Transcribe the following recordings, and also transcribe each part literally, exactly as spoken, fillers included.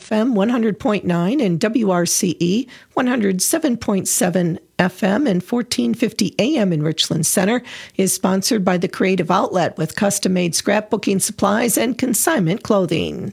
F M one hundred point nine and W R C E one oh seven point seven F M and fourteen fifty A M in Richland Center is sponsored by the Creative Outlet with custom-made scrapbooking supplies and consignment clothing.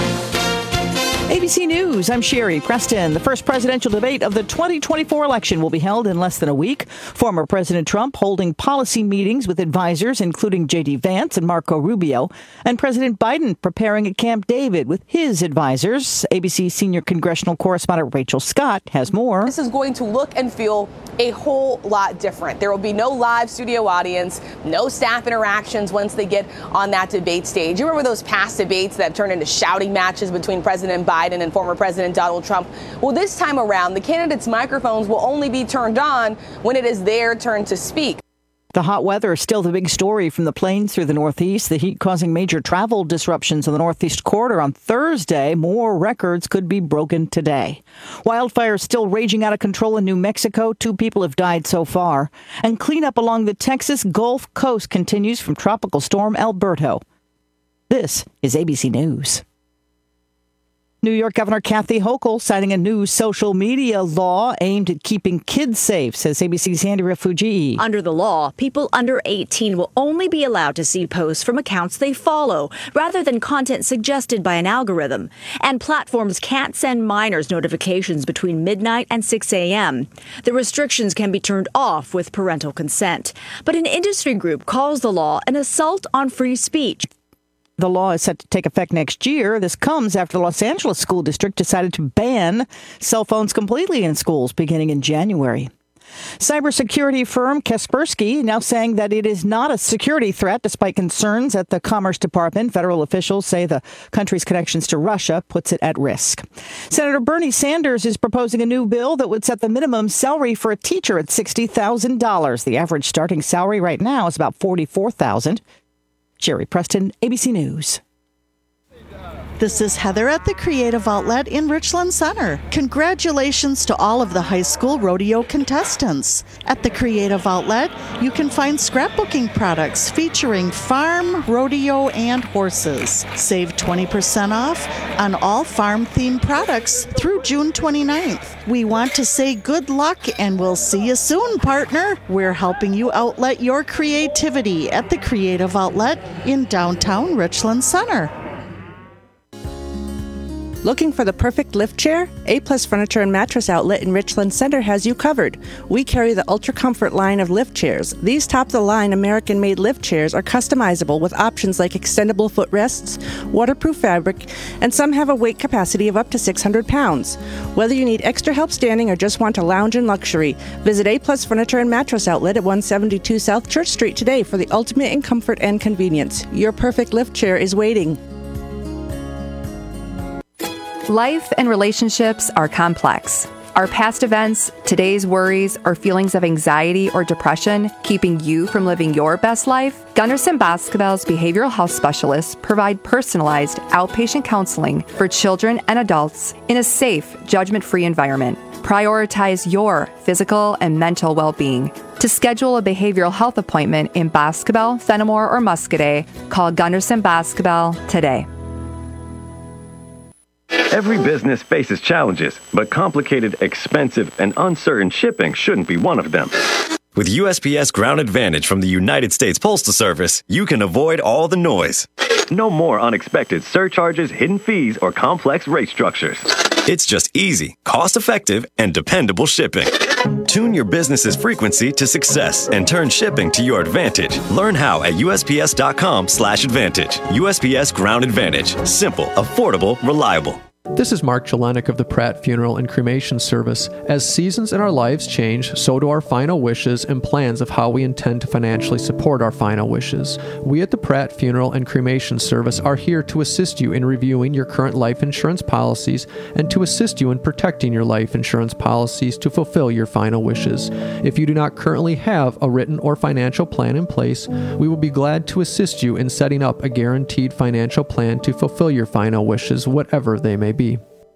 A B C News, I'm Sherry Preston. The first presidential debate of the twenty twenty-four election will be held in less than a week. Former President Trump holding policy meetings with advisors, including J D Vance and Marco Rubio, and President Biden preparing at Camp David with his advisors. A B C senior congressional correspondent Rachel Scott has more. This is going to look and feel a whole lot different. There will be no live studio audience, no staff interactions once they get on that debate stage. You remember those past debates that turned into shouting matches between President Biden and former President Donald Trump? Well, this time around, the candidates' microphones will only be turned on when it is their turn to speak. The hot weather is still the big story from the plains through the Northeast. The heat causing major travel disruptions in the Northeast corridor on Thursday. More records could be broken today. Wildfires still raging out of control in New Mexico. Two people have died so far. And cleanup along the Texas Gulf Coast continues from Tropical Storm Alberto. This is A B C News. New York Governor Kathy Hochul citing a new social media law aimed at keeping kids safe, says A B C's Andrea Fujii. Under the law, people under eighteen will only be allowed to see posts from accounts they follow, rather than content suggested by an algorithm. And platforms can't send minors notifications between midnight and six a.m. The restrictions can be turned off with parental consent. But an industry group calls the law an assault on free speech. The law is set to take effect next year. This comes after the Los Angeles School District decided to ban cell phones completely in schools beginning in January. Cybersecurity firm Kaspersky now saying that it is not a security threat despite concerns at the Commerce Department. Federal officials say the country's connections to Russia puts it at risk. Senator Bernie Sanders is proposing a new bill that would set the minimum salary for a teacher at sixty thousand dollars. The average starting salary right now is about forty-four thousand dollars. Sherry Preston, A B C News. This is Heather at the Creative Outlet in Richland Center. Congratulations to all of the high school rodeo contestants. At the Creative Outlet, you can find scrapbooking products featuring farm, rodeo, and horses. Save twenty percent off on all farm-themed products through June twenty-ninth. We want to say good luck and we'll see you soon, partner. We're helping you outlet your creativity at the Creative Outlet in downtown Richland Center. Looking for the perfect lift chair? A-Plus Furniture and Mattress Outlet in Richland Center has you covered. We carry the Ultra Comfort line of lift chairs. These top-of-the-line American-made lift chairs are customizable with options like extendable footrests, waterproof fabric, and some have a weight capacity of up to six hundred pounds. Whether you need extra help standing or just want to lounge in luxury, visit A-Plus Furniture and Mattress Outlet at one seventy-two South Church Street today for the ultimate in comfort and convenience. Your perfect lift chair is waiting. Life and relationships are complex. Are past events, today's worries, or feelings of anxiety or depression keeping you from living your best life? Gunderson Basketball's behavioral health specialists provide personalized outpatient counseling for children and adults in a safe, judgment-free environment. Prioritize your physical and mental well-being. To schedule a behavioral health appointment in Basketball, Fenimore, or Muscadet, call Gunderson Basketball today. Every business faces challenges, but complicated, expensive, and uncertain shipping shouldn't be one of them. With U S P S Ground Advantage from the United States Postal Service, you can avoid all the noise. No more unexpected surcharges, hidden fees, or complex rate structures. It's just easy, cost-effective, and dependable shipping. Tune your business's frequency to success and turn shipping to your advantage. Learn how at U S P S dot com slash advantage. U S P S Ground Advantage. Simple, affordable, reliable. This is Mark Jelinek of the Pratt Funeral and Cremation Service. As seasons in our lives change, so do our final wishes and plans of how we intend to financially support our final wishes. We at the Pratt Funeral and Cremation Service are here to assist you in reviewing your current life insurance policies and to assist you in protecting your life insurance policies to fulfill your final wishes. If you do not currently have a written or financial plan in place, we will be glad to assist you in setting up a guaranteed financial plan to fulfill your final wishes, whatever they may be.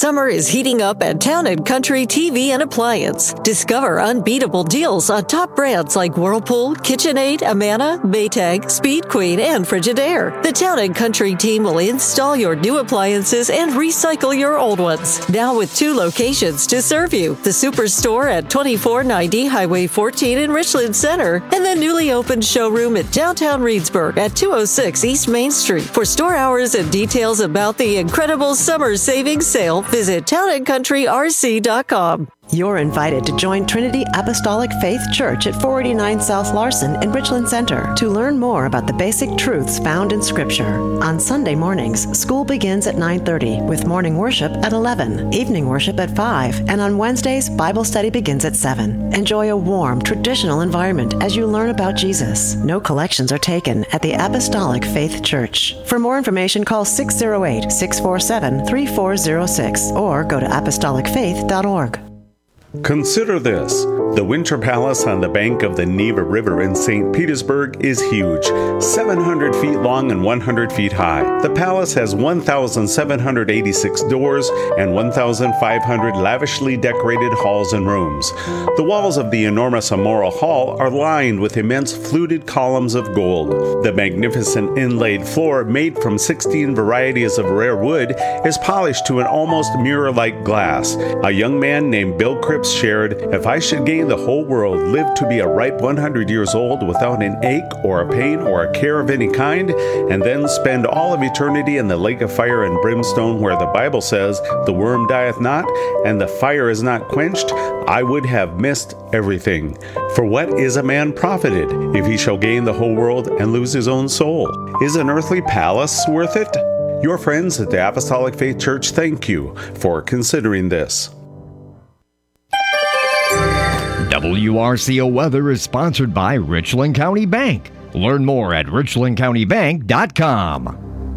Summer is heating up at Town and Country T V and Appliance. Discover unbeatable deals on top brands like Whirlpool, KitchenAid, Amana, Maytag, Speed Queen, and Frigidaire. The Town and Country team will install your new appliances and recycle your old ones. Now with two locations to serve you. The Superstore at twenty-four ninety Highway fourteen in Richland Center, and the newly opened showroom at downtown Reedsburg at two oh six East Main Street. For store hours and details about the incredible summer savings sale, visit town and country r c dot com. You're invited to join Trinity Apostolic Faith Church at four eighty-nine South Larson in Richland Center to learn more about the basic truths found in Scripture. On Sunday mornings, school begins at nine thirty with morning worship at eleven, evening worship at five, and on Wednesdays, Bible study begins at seven. Enjoy a warm, traditional environment as you learn about Jesus. No collections are taken at the Apostolic Faith Church. For more information, call six oh eight, six four seven, three four oh six or go to apostolic faith dot org. Consider this. The Winter Palace on the bank of the Neva River in Saint Petersburg is huge, seven hundred feet long and one hundred feet high. The palace has one thousand seven hundred eighty-six doors and one thousand five hundred lavishly decorated halls and rooms. The walls of the enormous Amora Hall are lined with immense fluted columns of gold. The magnificent inlaid floor, made from sixteen varieties of rare wood, is polished to an almost mirror-like glass. A young man named Bill Cripps shared, "If I should gain the whole world, live to be a ripe one hundred years old without an ache or a pain or a care of any kind, and then spend all of eternity in the lake of fire and brimstone where the Bible says, the worm dieth not, and the fire is not quenched, I would have missed everything. For what is a man profited, if he shall gain the whole world and lose his own soul? Is an earthly palace worth it?" Your friends at the Apostolic Faith Church thank you for considering this. W R C O Weather is sponsored by Richland County Bank. Learn more at richland county bank dot com.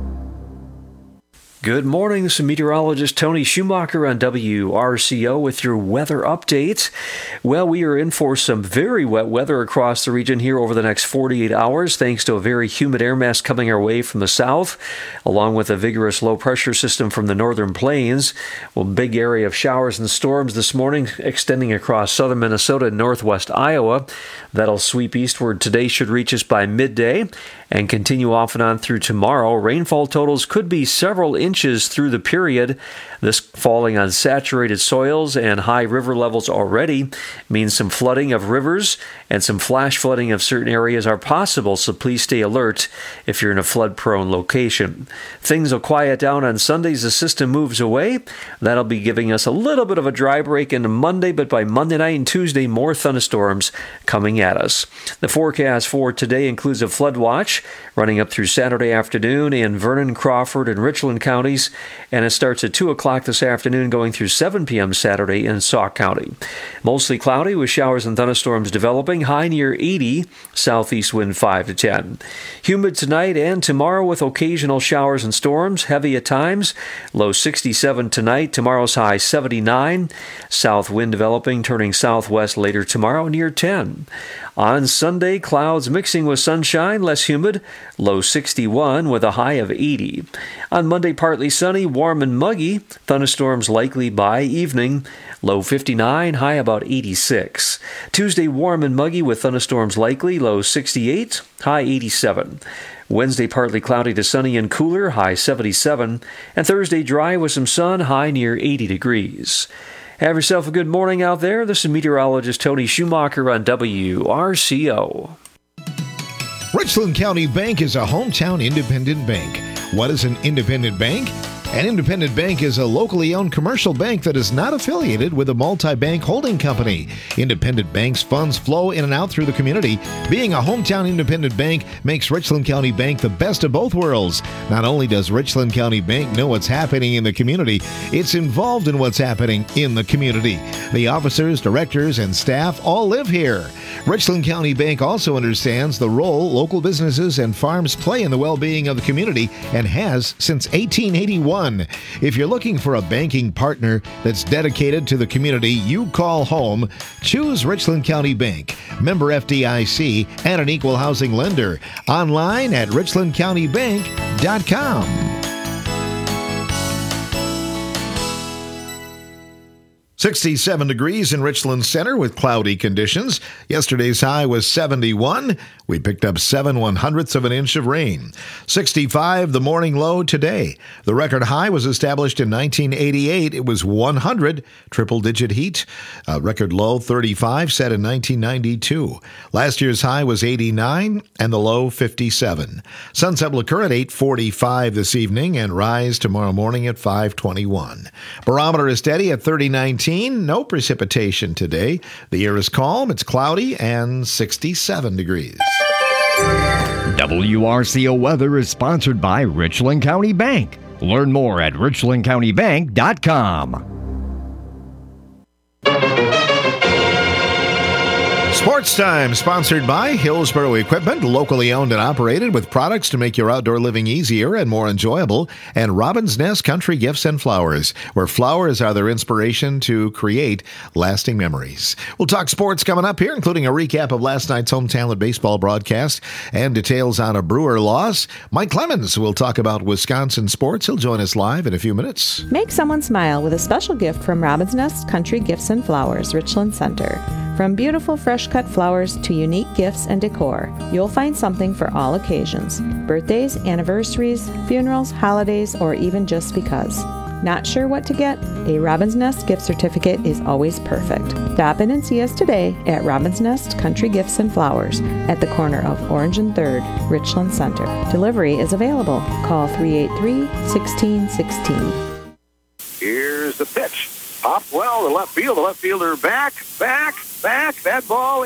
Good morning, this is meteorologist Tony Schumacher on W R C O with your weather update. Well, we are in for some very wet weather across the region here over the next forty-eight hours, thanks to a very humid air mass coming our way from the south, along with a vigorous low-pressure system from the northern plains. Well, big area of showers and storms this morning extending across southern Minnesota and northwest Iowa. That'll sweep eastward today, should reach us by midday, and continue off and on through tomorrow. Rainfall totals could be several inches through the period. This falling on saturated soils and high river levels already means some flooding of rivers and some flash flooding of certain areas are possible, so please stay alert if you're in a flood-prone location. Things will quiet down on Sundays. The system moves away. That'll be giving us a little bit of a dry break into Monday, but by Monday night and Tuesday, more thunderstorms coming at us. The forecast for today includes a flood watch running up through Saturday afternoon in Vernon, Crawford, and Richland counties, and it starts at two o'clock this afternoon going through seven p.m. Saturday in Sauk County. Mostly cloudy with showers and thunderstorms developing, high near eighty, southeast wind five to ten. Humid tonight and tomorrow with occasional showers and storms, heavy at times, low sixty-seven tonight, tomorrow's high seventy-nine, south wind developing, turning southwest later tomorrow near ten. On Sunday, clouds mixing with sunshine, less humid, low sixty-one with a high of eighty. On Monday, partly sunny, warm and muggy, thunderstorms likely by evening, low fifty-nine, high about eighty-six. Tuesday, warm and muggy with thunderstorms likely, low sixty-eight, high eighty-seven. Wednesday, partly cloudy to sunny and cooler, high seventy-seven. And Thursday, dry with some sun, high near eighty degrees. Have yourself a good morning out there. This is meteorologist Tony Schumacher on W R C O. Richland County Bank is a hometown independent bank. What is an independent bank? An independent bank is a locally owned commercial bank that is not affiliated with a multi-bank holding company. Independent banks' funds flow in and out through the community. Being a hometown independent bank makes Richland County Bank the best of both worlds. Not only does Richland County Bank know what's happening in the community, it's involved in what's happening in the community. The officers, directors, and staff all live here. Richland County Bank also understands the role local businesses and farms play in the well-being of the community and has since eighteen eighty-one. If you're looking for a banking partner that's dedicated to the community you call home, choose Richland County Bank, member F D I C, and an equal housing lender. Online at richland county bank dot com. sixty-seven degrees in Richland Center with cloudy conditions. Yesterday's high was seventy-one. We picked up seven one hundredths of an inch of rain. sixty-five, the morning low today. The record high was established in nineteen eighty-eight. It was one hundred, triple-digit heat. Uh, record low thirty-five, set in nineteen ninety-two. Last year's high was eighty-nine, and the low fifty-seven. Sunset will occur at eight forty-five this evening and rise tomorrow morning at five twenty-one. Barometer is steady at thirty nineteen. No precipitation today. The air is calm, it's cloudy, and sixty-seven degrees. W R C O weather is sponsored by Richland County Bank. Learn more at richland county bank dot com. Sports Time, sponsored by Hillsboro Equipment, locally owned and operated with products to make your outdoor living easier and more enjoyable, and Robin's Nest Country Gifts and Flowers, where flowers are their inspiration to create lasting memories. We'll talk sports coming up here, including a recap of last night's home talent baseball broadcast and details on a Brewer loss. Mike Clemens will talk about Wisconsin sports. He'll join us live in a few minutes. Make someone smile with a special gift from Robin's Nest Country Gifts and Flowers, Richland Center. From beautiful fresh-cut flowers to unique gifts and decor, you'll find something for all occasions. Birthdays, anniversaries, funerals, holidays, or even just because. Not sure what to get? A Robin's Nest gift certificate is always perfect. Stop in and see us today at Robin's Nest Country Gifts and Flowers at the corner of Orange and third, Richland Center. Delivery is available. Call three eight three, one six one six. Here's the pitch. Popped well to left field. The left fielder back, back, back. That ball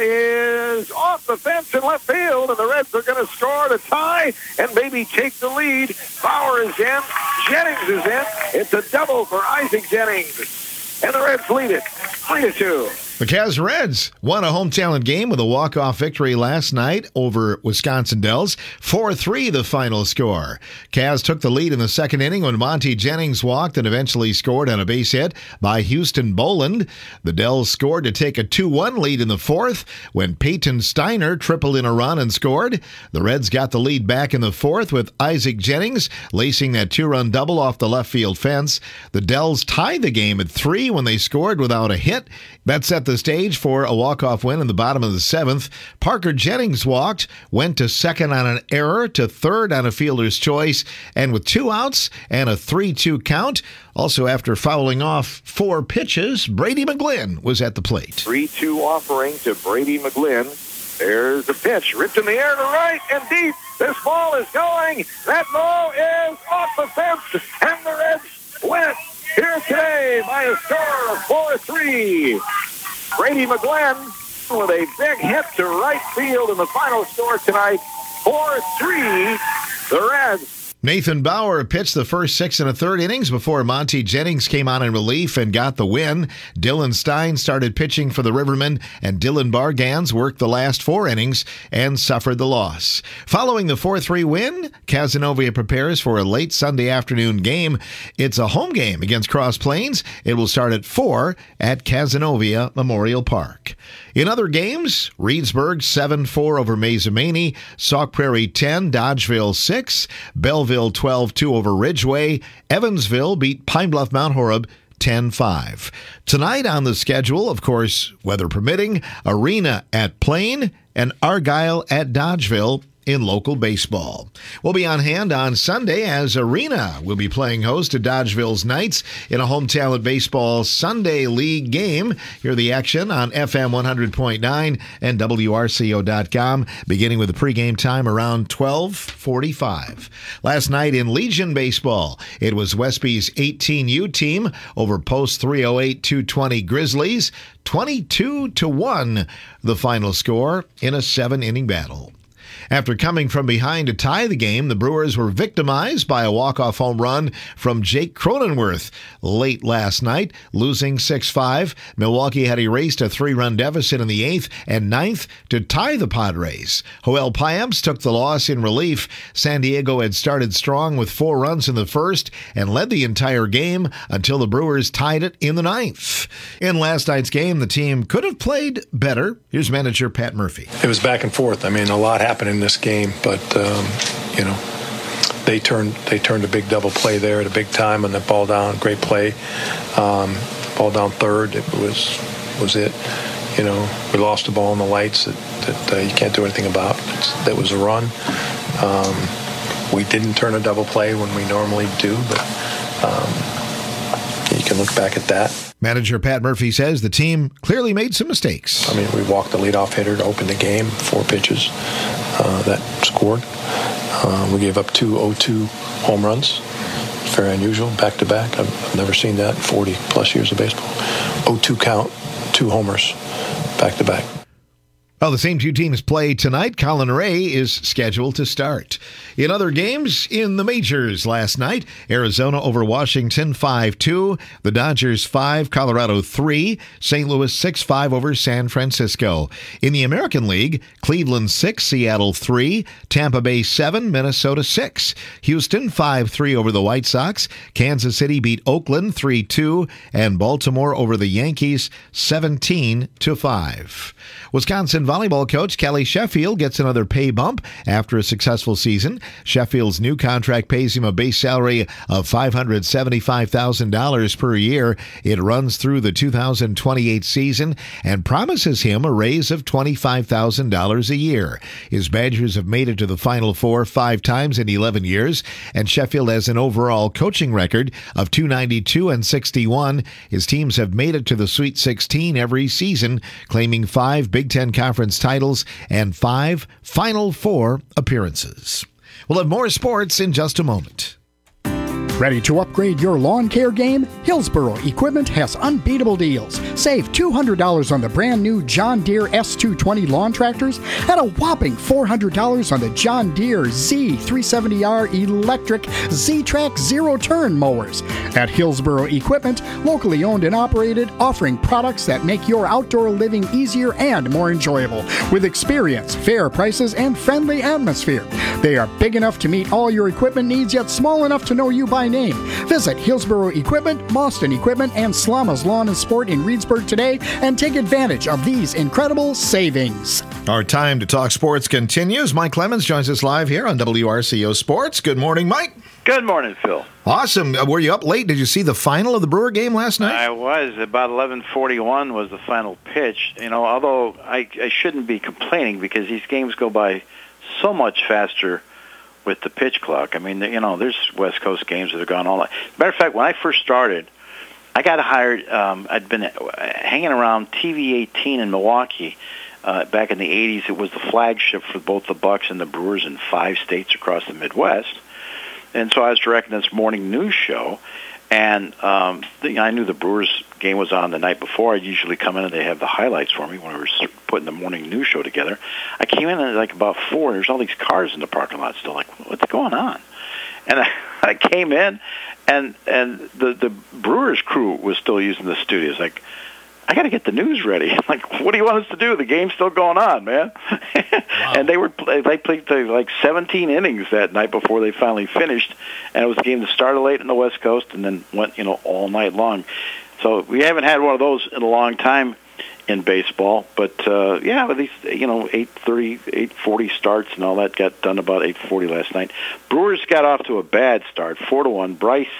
is off the fence in left field, and the Reds are going to score to tie and maybe take the lead. Bauer is in. Jennings is in. It's a double for Isaac Jennings. And the Reds lead it three to two. The Cavs Reds won a home talent game with a walk-off victory last night over Wisconsin Dells. four three the final score. Cavs took the lead in the second inning when Monty Jennings walked and eventually scored on a base hit by Houston Boland. The Dells scored to take a two one lead in the fourth when Peyton Steiner tripled in a run and scored. The Reds got the lead back in the fourth with Isaac Jennings lacing that two-run double off the left field fence. The Dells tied the game at three when they scored without a hit. That set the stage for a walk-off win in the bottom of the seventh. Parker Jennings walked, went to second on an error, to third on a fielder's choice, and with two outs and a three two count, also after fouling off four pitches, Brady McGlynn was at the plate. three two offering to Brady McGlynn. There's the pitch, ripped in the air to right and deep. This ball is going. That ball is off the fence, and the Reds win it here today by a score of four three. Brady McGlynn with a big hit to right field in the final score tonight. four three, the Reds. Nathan Bauer pitched the first six and a third innings before Monty Jennings came on in relief and got the win. Dylan Stein started pitching for the Rivermen, and Dylan Bargans worked the last four innings and suffered the loss. Following the four three win, Cazenovia prepares for a late Sunday afternoon game. It's a home game against Cross Plains. It will start at four at Cazenovia Memorial Park. In other games, Reedsburg seven four over Mazomanie, Sauk Prairie ten, Dodgeville six, Belleville twelve two over Ridgeway, Evansville beat Pine Bluff Mount Horeb ten five. Tonight on the schedule, of course, weather permitting, Arena at Plain and Argyle at Dodgeville in local baseball. We'll be on hand on Sunday as Arena will be playing host to Dodgeville's Knights in a home talent baseball Sunday league game. Hear the action on F M one hundred point nine and W R C O dot com, beginning with the pregame time around twelve forty-five. Last night in Legion baseball, it was Westby's eighteen U team over Post three oh eight two twenty Grizzlies, twenty-two to one the final score in a seven-inning battle. After coming from behind to tie the game, the Brewers were victimized by a walk-off home run from Jake Cronenworth late last night, losing six five. Milwaukee had erased a three-run deficit in the eighth and ninth to tie the Padres. Joel Payamps took the loss in relief. San Diego had started strong with four runs in the first and led the entire game until the Brewers tied it in the ninth. In last night's game, the team could have played better. Here's manager Pat Murphy. It was back and forth. I mean, a lot happened in this game, but um, you know, they turned they turned a big double play there at a big time and the ball down. Great play. Um, ball down third. It was was it. You know, we lost the ball in the lights that, that uh, you can't do anything about. It's, that was a run. Um, we didn't turn a double play when we normally do, but um, you can look back at that. Manager Pat Murphy says the team clearly made some mistakes. I mean, we walked the leadoff hitter to open the game, four pitches uh, that scored. Uh, we gave up two oh two home runs. It's very unusual, back-to-back. I've, I've never seen that in forty-plus years of baseball. oh two count, two homers, back-to-back. Well, the same two teams play tonight. Colin Ray is scheduled to start. In other games in the majors last night, Arizona over Washington five two, the Dodgers five, Colorado three, Saint Louis six five over San Francisco. In the American League, Cleveland six, Seattle three, Tampa Bay seven, Minnesota six, Houston five three over the White Sox, Kansas City beat Oakland three two, and Baltimore over the Yankees seventeen to five. Wisconsin volleyball coach Kelly Sheffield gets another pay bump after a successful season. Sheffield's new contract pays him a base salary of five hundred seventy-five thousand dollars per year. It runs through the two thousand twenty-eight season and promises him a raise of twenty-five thousand dollars a year. His Badgers have made it to the Final Four five times in eleven years, and Sheffield has an overall coaching record of two ninety-two and sixty-one. His teams have made it to the Sweet sixteen every season, claiming five Big Ten Conference titles and five Final Four appearances. We'll have more sports in just a moment. Ready to upgrade your lawn care game? Hillsboro Equipment has unbeatable deals. Save two hundred dollars on the brand new John Deere S two twenty lawn tractors and a whopping four hundred dollars on the John Deere Z three seventy R electric Z-Track zero-turn mowers. At Hillsboro Equipment, locally owned and operated, offering products that make your outdoor living easier and more enjoyable. With experience, fair prices, and friendly atmosphere. They are big enough to meet all your equipment needs, yet small enough to know you by name. Visit Hillsboro Equipment, Boston Equipment, and Slama's Lawn and Sport in Reedsburg today and take advantage of these incredible savings. Our time to talk sports continues. Mike Clemens joins us live here on W R C O Sports. Good morning, Mike. Good morning, Phil. Awesome. Were you up late? Did you see the final of the Brewer game last night? I was. About eleven forty-one was the final pitch. You know, although I, I shouldn't be complaining because these games go by so much faster with the pitch clock. I mean, you know, there's West Coast games that have gone all night. Matter of fact, when I first started, I got hired. Um, I'd been hanging around T V eighteen in Milwaukee uh, back in the eighties. It was the flagship for both the Bucks and the Brewers in five states across the Midwest. And so I was directing this morning news show, and um, the, I knew the Brewers game was on the night before. I'd usually come in and they have the highlights for me when we were putting the morning news show together. I came in at like about four, and there's all these cars in the parking lot still. Like, what's going on? And I, I came in, and and the the Brewers crew was still using the studios. Like, I got to get the news ready. Like, what do you want us to do? The game's still going on, man. Wow. And they were they played like seventeen innings that night before they finally finished, and it was a game that started late in the West Coast and then went, you know, all night long. So we haven't had one of those in a long time in baseball. But uh, yeah, at least, you know, eight thirty, eight forty starts and all that got done about eight forty last night. Brewers got off to a bad start, four to one. Bryce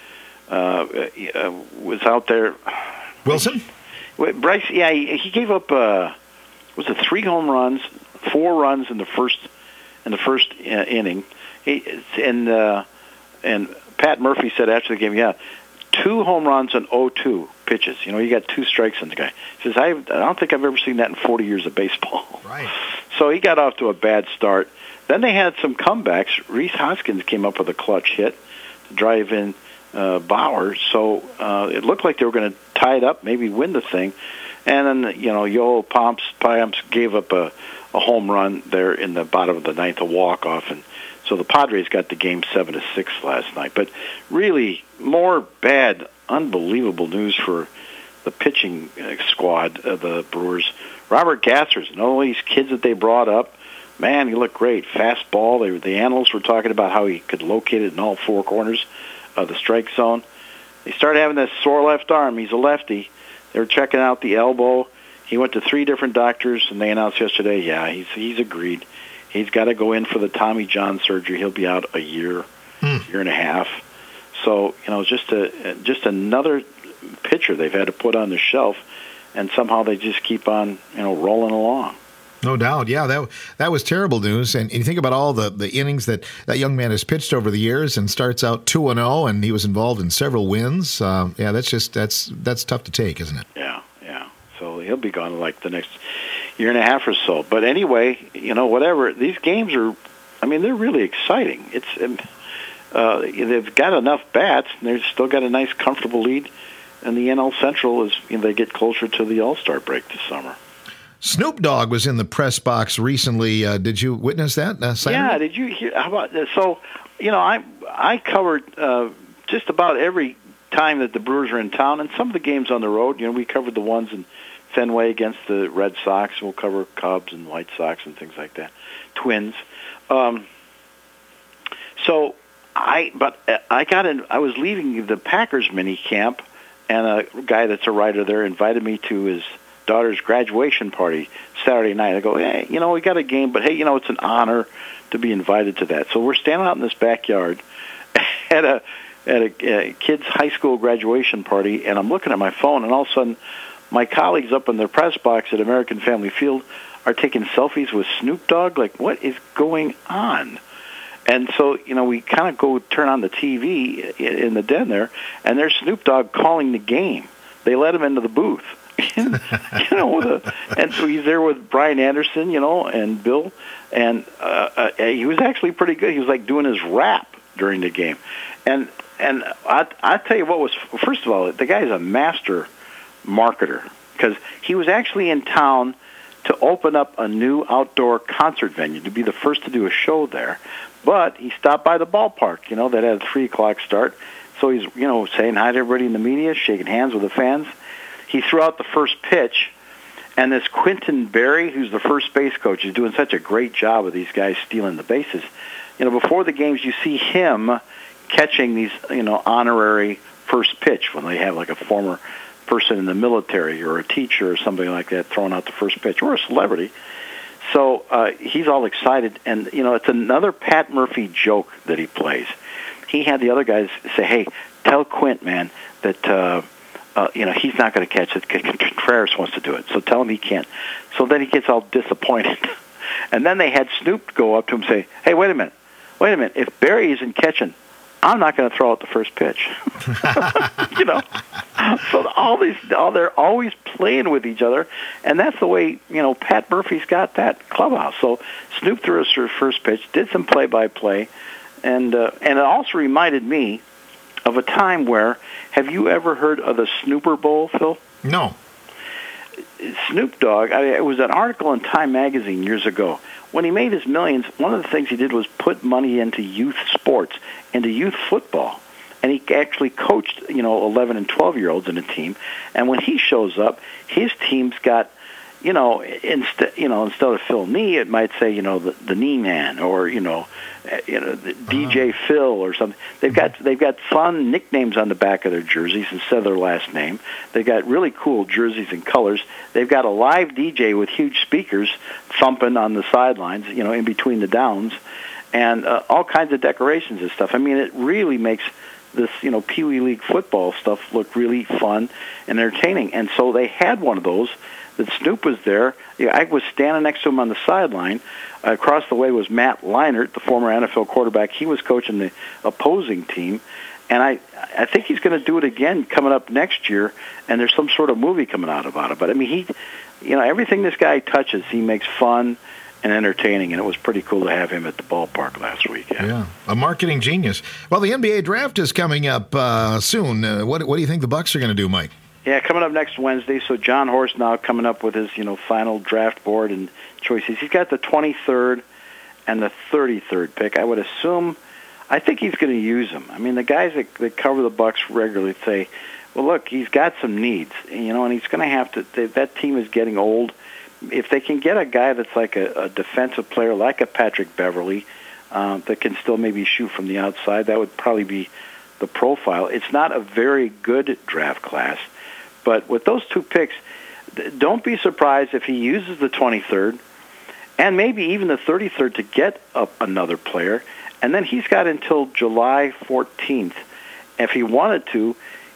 uh, uh, was out there. Wilson. Bryce, yeah, he, he gave up. Uh, was it three home runs, four runs in the first in the first uh, inning, he, and uh, and Pat Murphy said after the game, yeah, two home runs and oh two pitches. You know, you got two strikes on the guy. He says, I, I don't think I've ever seen that in forty years of baseball. Right. So he got off to a bad start. Then they had some comebacks. Rhys Hoskins came up with a clutch hit to drive in uh, Bauer. So uh, it looked like they were going to tie it up, maybe win the thing. And then, you know, Yoel Pomps, Pomps gave up a, a home run there in the bottom of the ninth, a walk-off. And so the Padres got the game seven to six last night. But really, more bad, unbelievable news for the pitching squad of the Brewers. Robert Gassers, and all these kids that they brought up, man, he looked great. Fastball. They, the analysts were talking about how he could locate it in all four corners of the strike zone. He started having this sore left arm. He's a lefty. They were checking out the elbow. He went to three different doctors, and they announced yesterday, yeah, he's he's agreed. He's got to go in for the Tommy John surgery. He'll be out a year, mm. year and a half. So, you know, just a just another pitcher they've had to put on the shelf, and somehow they just keep on, you know, rolling along. No doubt. Yeah, that that was terrible news. And you think about all the, the innings that that young man has pitched over the years, and starts out two and oh, and he was involved in several wins. Uh, yeah, that's just that's that's tough to take, isn't it? Yeah, yeah. So he'll be gone like the next year and a half or so. But anyway, you know, whatever. These games are, I mean, they're really exciting. It's uh, they've got enough bats, and they've still got a nice, comfortable lead. And the N L Central is, you know, they get closer to the All-Star break this summer. Snoop Dogg was in the press box recently. Uh, did you witness that? Uh, yeah. Did you hear? How about so? You know, I I covered uh, just about every time that the Brewers are in town, and some of the games on the road. You know, we covered the ones in Fenway against the Red Sox. We'll cover Cubs and White Sox and things like that. Twins. Um, so I, but I got in. I was leaving the Packers mini camp, and a guy that's a writer there invited me to his daughter's graduation party Saturday night. I go, hey, you know, we got a game, but hey, you know, it's an honor to be invited to that. So we're standing out in this backyard at a at a, a kid's high school graduation party, and I'm looking at my phone, and all of a sudden, my colleagues up in their press box at American Family Field are taking selfies with Snoop Dogg. Like, what is going on? And so, you know, we kind of go turn on the T V in the den there, and there's Snoop Dogg calling the game. They let him into the booth. you know, with a, and so he's there with Brian Anderson, you know, and Bill, and uh, uh, he was actually pretty good. He was like doing his rap during the game, and and I I tell you what was, first of all, the guy's a master marketer, because he was actually in town to open up a new outdoor concert venue, to be the first to do a show there, but he stopped by the ballpark, you know, that had a three o'clock start, so he's, you know, saying hi to everybody in the media, shaking hands with the fans. He threw out the first pitch, and this Quentin Berry, who's the first base coach, is doing such a great job of these guys stealing the bases. You know, before the games, you see him catching these, you know, honorary first pitch when they have like a former person in the military or a teacher or somebody like that throwing out the first pitch, or a celebrity. So uh, he's all excited, and, you know, it's another Pat Murphy joke that he plays. He had the other guys say, hey, tell Quint, man, that... Uh, Uh, you know, he's not going to catch it. Contreras wants to do it, so tell him he can't. So then he gets all disappointed. And then they had Snoop go up to him and say, hey, wait a minute, wait a minute. If Barry isn't catching, I'm not going to throw out the first pitch. You know, so all these, all they're always playing with each other, and that's the way, you know, Pat Murphy's got that clubhouse. So Snoop threw his first pitch, did some play-by-play, and uh, and it also reminded me of a time where, have you ever heard of the Snooper Bowl, Phil? No. Snoop Dogg, I mean, it was an article in Time magazine years ago. When he made his millions, one of the things he did was put money into youth sports, into youth football. And he actually coached, you know, eleven and twelve-year-olds in a team. And when he shows up, his team's got, you know, instead, you know, instead of Phil Nee, it might say, you know, the, the Knee Man, or, you know, you know, the uh-huh. D J Phil or something. They've got they've got fun nicknames on the back of their jerseys instead of their last name. They've got really cool jerseys and colors. They've got a live D J with huge speakers thumping on the sidelines, you know, in between the downs, and uh, all kinds of decorations and stuff. I mean, it really makes this, you know, Pee Wee League football stuff look really fun and entertaining. And so they had one of those. That Snoop was there. I was standing next to him on the sideline. Uh, across the way was Matt Leinart, the former N F L quarterback. He was coaching the opposing team. And I I think he's going to do it again coming up next year, and there's some sort of movie coming out about it. But, I mean, he, you know, everything this guy touches, he makes fun and entertaining, and it was pretty cool to have him at the ballpark last week. Yeah, yeah, a marketing genius. Well, the N B A draft is coming up uh, soon. Uh, what, what do you think the Bucks are going to do, Mike? Yeah, coming up next Wednesday. So John Horst now coming up with his, you know, final draft board and choices. He's got the twenty-third and the thirty-third pick. I would assume, I think he's going to use them. I mean, the guys that, that cover the Bucks regularly say, well, look, he's got some needs, you know, and he's going to have to. They, that team is getting old. If they can get a guy that's like a, a defensive player, like a Patrick Beverly, uh, that can still maybe shoot from the outside, that would probably be the profile. It's not a very good draft class. But with those two picks, don't be surprised if he uses the twenty-third and maybe even the thirty-third to get up another player. And then he's got until July fourteenth. If he wanted to,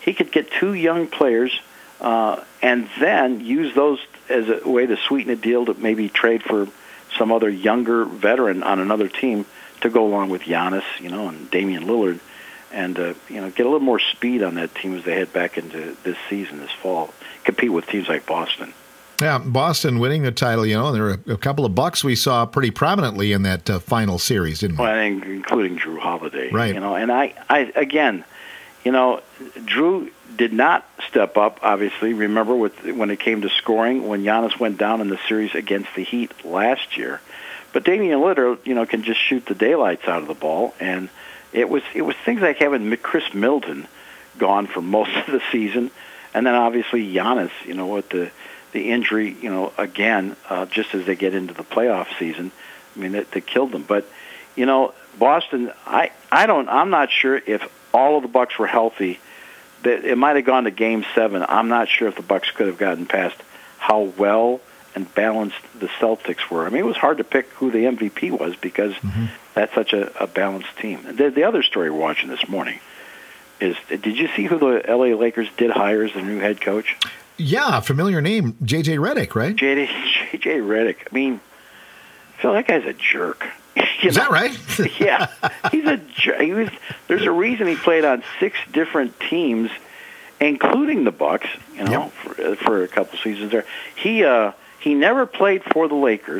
he could get two young players uh, and then use those as a way to sweeten a deal to maybe trade for some other younger veteran on another team to go along with Giannis, you know, and Damian Lillard, and uh, you know, get a little more speed on that team as they head back into this season, this fall, compete with teams like Boston. Yeah, Boston winning the title, you know, there were a couple of Bucks we saw pretty prominently in that uh, final series, didn't we? Well, I think including Drew Holiday. Right. You know, and I, I again, you know, Drew did not step up, obviously. Remember with when it came to scoring, when Giannis went down in the series against the Heat last year. But Damian Lillard, you know, can just shoot the daylights out of the ball, and it was it was things like having Chris Middleton gone for most of the season, and then obviously Giannis, you know, with the the injury, you know, again, uh, just as they get into the playoff season. I mean, that, that killed them. But, you know, Boston, I, I don't, I'm not sure if all of the Bucks were healthy. That it might have gone to Game Seven. I'm not sure if the Bucks could have gotten past how well and balanced the Celtics were. I mean, it was hard to pick who the M V P was because mm-hmm. that's such a, a balanced team. The, the other story we're watching this morning is, did you see who the L A Lakers did hire as their new head coach? Yeah, familiar name, J J Redick, right? J J J Redick. I mean, Phil, that guy's a jerk. You Is know? that right? Yeah, he's a jerk. He was. There's a reason he played on six different teams, including the Bucks. You know, yep. for, for a couple seasons there. He uh, he never played for the Lakers.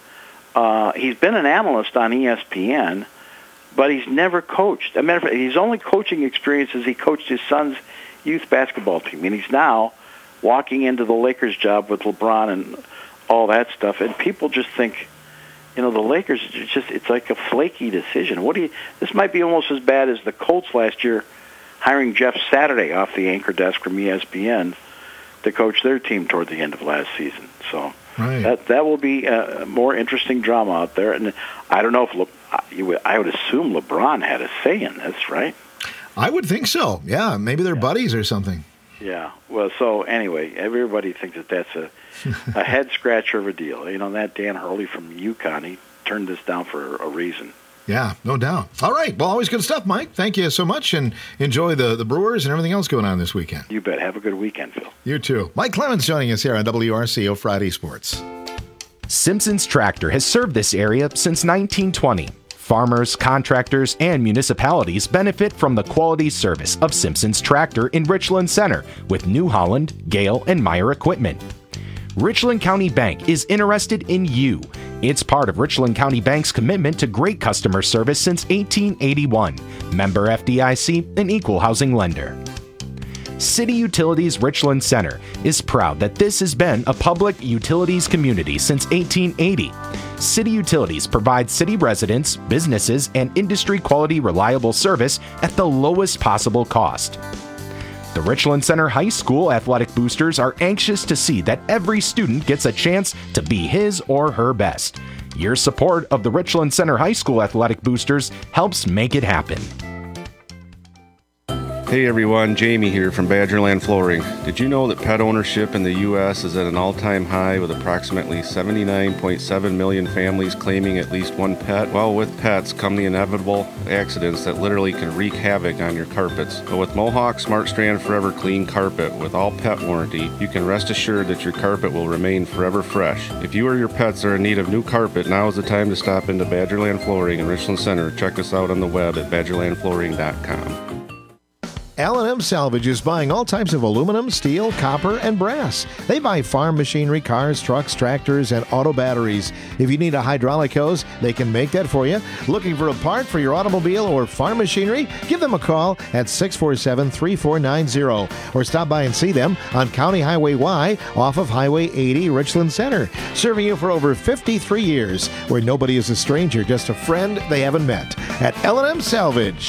Uh, he's been an analyst on E S P N, but he's never coached. As a matter of fact, his only coaching experience is he coached his son's youth basketball team, and he's now walking into the Lakers job with LeBron and all that stuff, and people just think, you know, the Lakers, it's just, it's like a flaky decision. What do you, this might be almost as bad as the Colts last year hiring Jeff Saturday off the anchor desk from E S P N to coach their team toward the end of last season. So right. that that will be a more interesting drama out there. And I don't know if, Le, you would, I would assume LeBron had a say in this, right? I would think so. Yeah, maybe they're yeah. buddies or something. Yeah. Well, so anyway, everybody thinks that that's a, a head scratcher of a deal. You know, that Dan Hurley from UConn, he turned this down for a reason. Yeah, no doubt. All right. Well, always good stuff, Mike. Thank you so much, and enjoy the, the Brewers and everything else going on this weekend. You bet. Have a good weekend, Phil. You too. Mike Clemens joining us here on W R C O Friday Sports. Simpson's Tractor has served this area since nineteen twenty. Farmers, contractors, and municipalities benefit from the quality service of Simpson's Tractor in Richland Center with New Holland, Gale, and Meyer equipment. Richland County Bank is interested in you. It's part of Richland County Bank's commitment to great customer service since eighteen eighty-one. Member F D I C, an equal housing lender. City Utilities Richland Center is proud that this has been a public utilities community since eighteen eighty. City Utilities provides city residents, businesses, and industry quality reliable service at the lowest possible cost. The Richland Center High School athletic boosters are anxious to see that every student gets a chance to be his or her best. Your support of the Richland Center High School athletic boosters helps make it happen. Hey everyone, Jamie here from Badgerland Flooring. Did you know that pet ownership in the U S is at an all-time high with approximately seventy-nine point seven million families claiming at least one pet? Well, with pets come the inevitable accidents that literally can wreak havoc on your carpets. But with Mohawk Smart Strand Forever Clean Carpet with all pet warranty, you can rest assured that your carpet will remain forever fresh. If you or your pets are in need of new carpet, now is the time to stop into Badgerland Flooring in Richland Center. Check us out on the web at badgerland flooring dot com. L and M Salvage is buying all types of aluminum, steel, copper, and brass. They buy farm machinery, cars, trucks, tractors, and auto batteries. If you need a hydraulic hose, they can make that for you. Looking for a part for your automobile or farm machinery? Give them a call at six four seven, three four nine zero or stop by and see them on County Highway Y off of Highway eighty, Richland Center. Serving you for over fifty-three years, where nobody is a stranger, just a friend they haven't met. At L and M Salvage.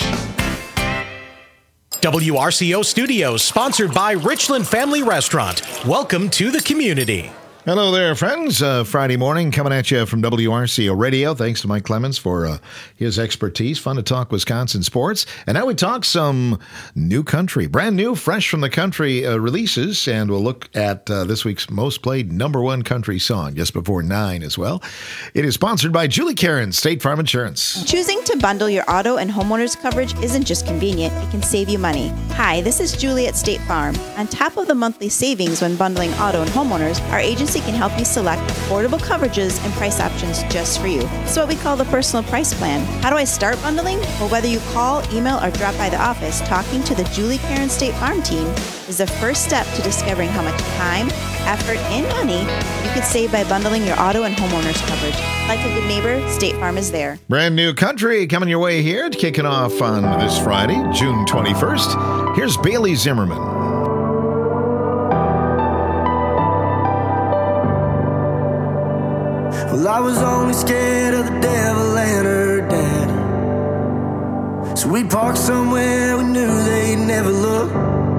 W R C O Studios, sponsored by Richland Family Restaurant. Welcome to the community. Hello there, friends. Uh, Friday morning coming at you from W R C O Radio. Thanks to Mike Clemens for uh, his expertise. Fun to talk Wisconsin sports. And now we talk some new country, brand new, fresh from the country uh, releases. And we'll look at uh, this week's most played number one country song just before nine as well. It is sponsored by Julie Karen, State Farm Insurance. Choosing to bundle your auto and homeowners coverage isn't just convenient, it can save you money. Hi, this is Julie at State Farm. On top of the monthly savings when bundling auto and homeowners, our agency can help you select affordable coverages and price options just for you. It's what we call the personal price plan. How do I start bundling? Well, whether you call, email, or drop by the office, talking to the Julie Karen State Farm team is the first step to discovering how much time, effort, and money you could save by bundling your auto and homeowners coverage. Like a good neighbor, State Farm is there. Brand new country coming your way here, kicking off on this Friday, June twenty-first. Here's Bailey Zimmerman. Well, I was only scared of the devil and her dad, so we'd park somewhere we knew they'd never look.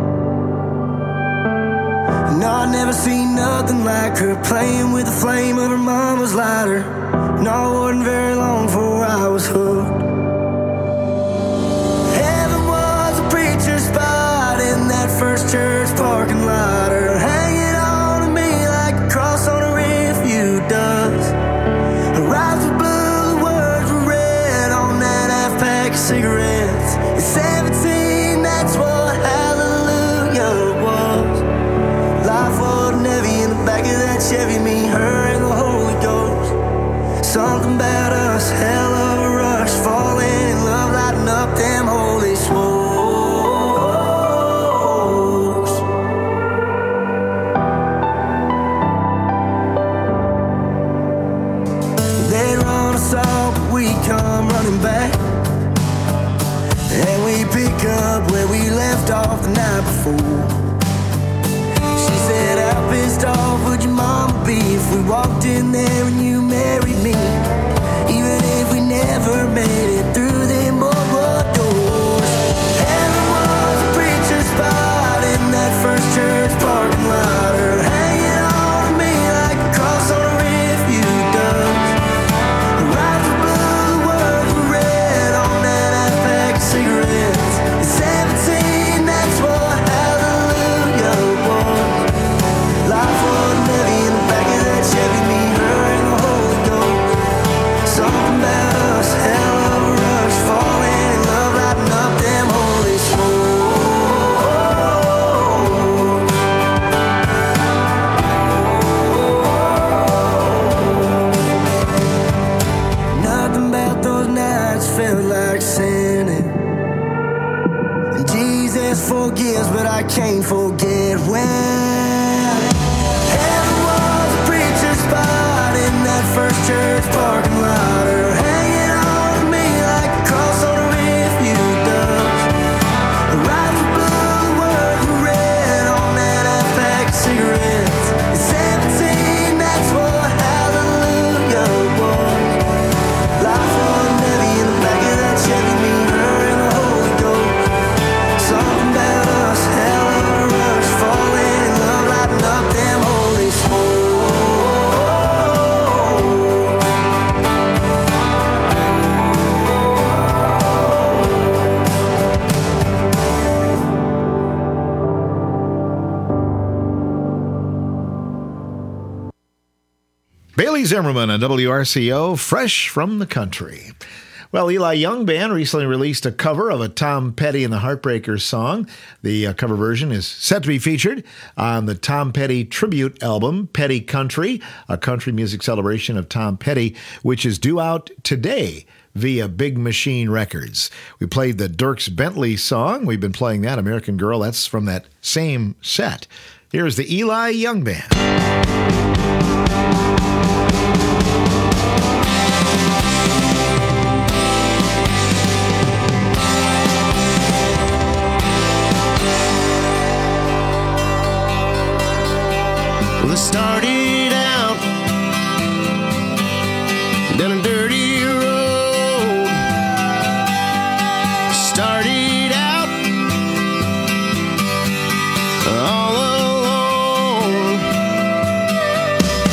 And I'd never seen nothing like her, playing with the flame of her mama's lighter. No, it wasn't very long before I was hooked. Heaven was a preacher's spot in that first church parking lot, her hanging on to me like a cross on a refuge does. Her eyes were blue, the words were red on that half pack of cigarettes. At seventeen, that's what hallelujah was. Life wasn't heavy in the back of that Chevy, me, her, and the Holy Ghost. Something about us, hell of a rush, falling in love, lighting up them holy smokes. They run us off, but we come running back, and we pick up where we left off the night before. She said, how pissed off would your mama be if we walked in there and you married me, even if we never made it through them boardwalk doors. Heaven was a preacher's spot in that first church parking lot, her hanging on to me like a cross on a refuge does. Her eyes were blue, the words were red on that half pack of cigarettes. At seventeen, that's what hallelujah was. Life wasn't heavy in the back of that Chevy, me, her, and the Holy Ghost. Something about us, hell of a rush, falling in love, lighting up them holy smokes. Nothing about those nights felt like sinning. And Jesus forgives, but I can't forget when heaven was a preacher's spot in that first church parking lot, her hanging on to me like a cross on a refuge does. Her eyes were blue, the words were red on that half pack of cigarettes. At seventeen, that's what hallelujah was. Life wasn't heavy in the back of that Chevy, me, her, and the Holy Ghost. Something about us, hell of a rush, falling in love, lighting up them holy smokes. Bailey Zimmerman on W R C O, fresh from the country. Well, Eli Young Band recently released a cover of a Tom Petty and the Heartbreakers song. The uh, cover version is set to be featured on the Tom Petty tribute album, Petty Country, a country music celebration of Tom Petty, which is due out today via Big Machine Records. We played the Dierks Bentley song. We've been playing that, American Girl. That's from that same set. Here's the Eli Young Band. Well, it started out down a dirty road. Started out all alone.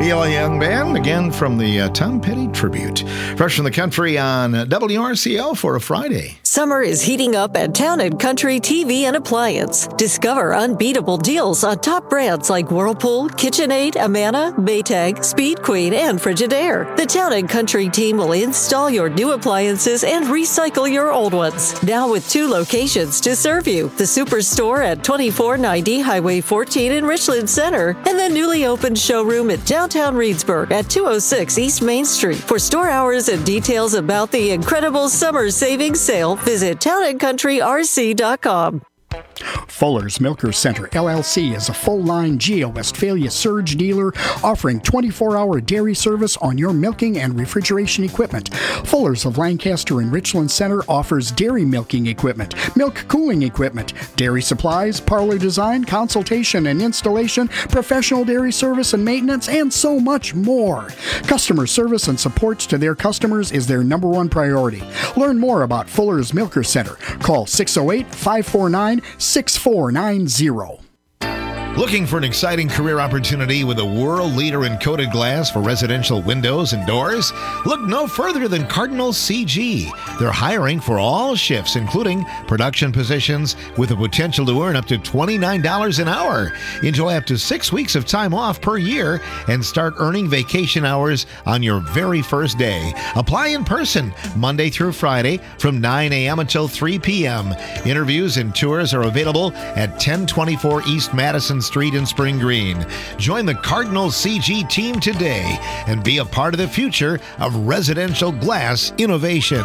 Eli Young Band, again from the uh, Tom Petty Tribute. Fresh from the country on W R C O for a Friday. Summer is heating up at Town and Country T V and Appliance. Discover unbeatable deals on top brands like Whirlpool, KitchenAid, Amana, Maytag, Speed Queen, and Frigidaire. The Town and Country team will install your new appliances and recycle your old ones. Now with two locations to serve you. The Superstore at twenty-four ninety Highway fourteen in Richland Center and the newly opened showroom at downtown Reedsburg at two oh six East Main Street. For store hours and details about the incredible summer savings sale, visit town and country r c dot com. Fuller's Milker Center, L L C, is a full-line Geo Westphalia surge dealer offering twenty-four hour dairy service on your milking and refrigeration equipment. Fuller's of Lancaster and Richland Center offers dairy milking equipment, milk cooling equipment, dairy supplies, parlor design, consultation and installation, professional dairy service and maintenance, and so much more. Customer service and support to their customers is their number one priority. Learn more about Fuller's Milker Center. Call six oh eight, five four nine, six four nine zero. Looking for an exciting career opportunity with a world leader in coated glass for residential windows and doors? Look no further than Cardinal C G. They're hiring for all shifts, including production positions, with the potential to earn up to twenty-nine dollars an hour. Enjoy up to six weeks of time off per year and start earning vacation hours on your very first day. Apply in person Monday through Friday from nine a.m. until three p.m. Interviews and tours are available at ten twenty-four East Madison Street in Spring Green. Join the Cardinal C G team today and be a part of the future of residential glass innovation.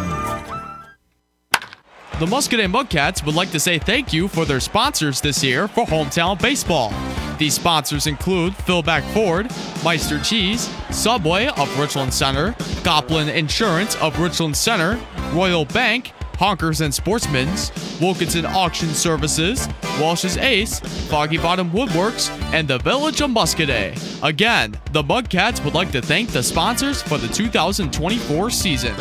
The Muscadet Mudcats would like to say thank you for their sponsors this year for Hometown Baseball. These sponsors include Philback Ford, Meister Cheese, Subway of Richland Center, Goplin Insurance of Richland Center, Royal Bank, Honkers and Sportsmen's, Wilkinson Auction Services, Walsh's Ace, Foggy Bottom Woodworks, and the Village of Muscadet. Again, the Mudcats would like to thank the sponsors for the two thousand twenty-four season.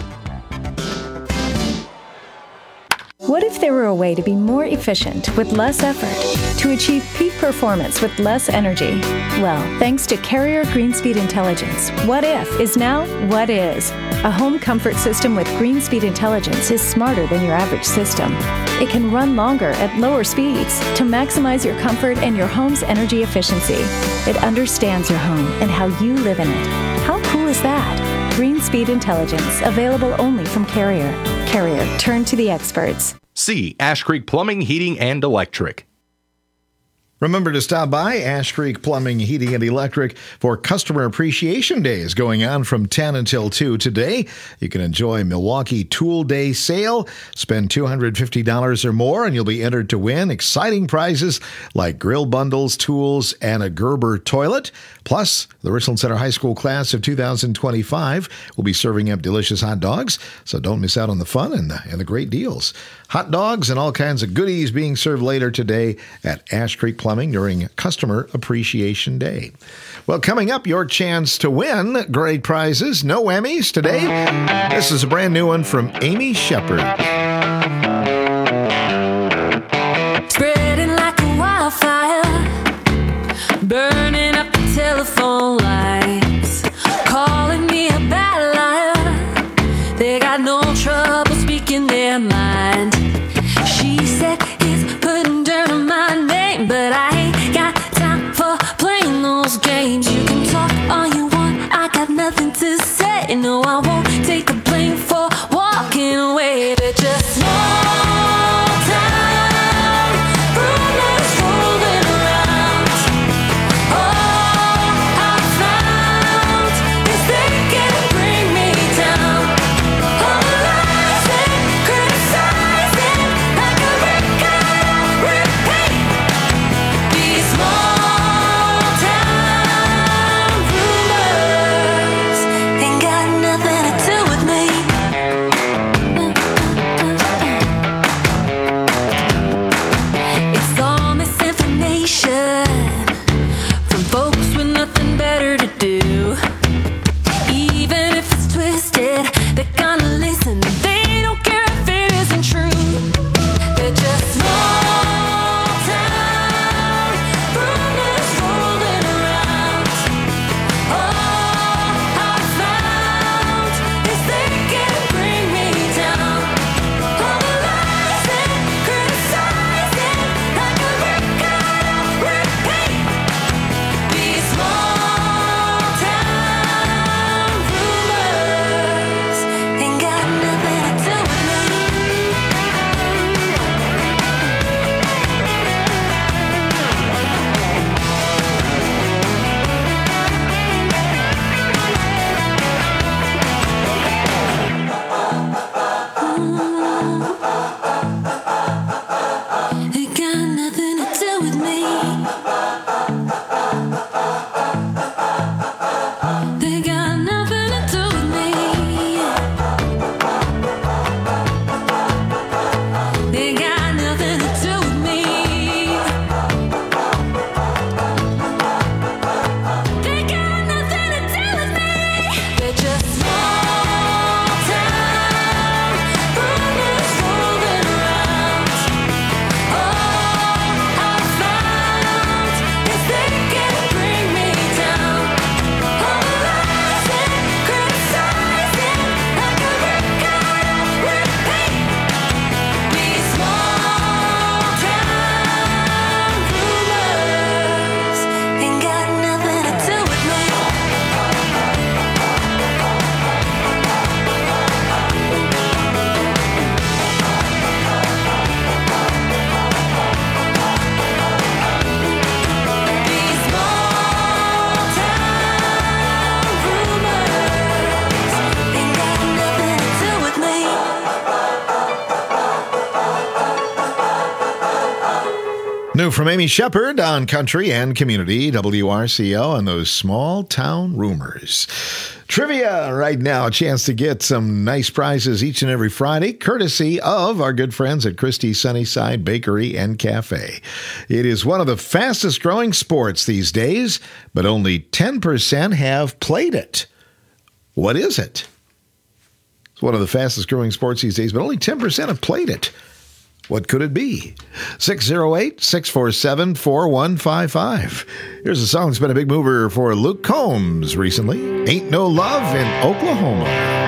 What if there were a way to be more efficient with less effort, to achieve peak performance with less energy? Well, thanks to Carrier Greenspeed Intelligence, What If is now What Is. A home comfort system with Greenspeed Intelligence is smarter than your average system. It can run longer at lower speeds to maximize your comfort and your home's energy efficiency. It understands your home and how you live in it. How cool is that? Greenspeed Intelligence, available only from Carrier. Carrier, turn to the experts. C. Ash Creek Plumbing, Heating, and Electric. Remember to stop by Ash Creek Plumbing, Heating, and Electric for Customer Appreciation Days going on from ten until two today. You can enjoy Milwaukee Tool Day Sale. Spend two hundred fifty dollars or more and you'll be entered to win exciting prizes like grill bundles, tools, and a Gerber toilet. Plus, the Richland Center High School class of two thousand twenty-five will be serving up delicious hot dogs, so don't miss out on the fun and the, and the great deals. Hot dogs and all kinds of goodies being served later today at Ash Creek Plumbing during Customer Appreciation Day. Well, coming up, your chance to win great prizes. No Emmys today. This is a brand new one from Amy Shepard. Spreading like a wildfire, burning up the telephone lines, calling me a bad liar. They got no trouble speaking their mind. She said it's putting dirt on my name, but I ain't got time for playing those games. You can talk all you want, I got nothing to say. No, I won't take the blame for walking away. They're just small town rumors rolling around. All I found is they can bring me down. All the lies and criticizing like a record repeat. These small town rumors ain't got nothing to do with me. It's all misinformation from folks with nothing better to do. Even if it's twisted, they're gonna listen. They don't care if it isn't true. They're just small town rumors rolling around. All New from Amy Shepard on Country and Community, W R C O, and those small town rumors. Trivia right now, a chance to get some nice prizes each and every Friday, courtesy of our good friends at Christie's Sunnyside Bakery and Cafe. It is one of the fastest growing sports these days, but only ten percent have played it. What is it? It's one of the fastest growing sports these days, but only ten percent have played it. What could it be? six oh eight, six four seven, four one five five. Here's a song that's been a big mover for Luke Combs recently. Ain't No Love in Oklahoma.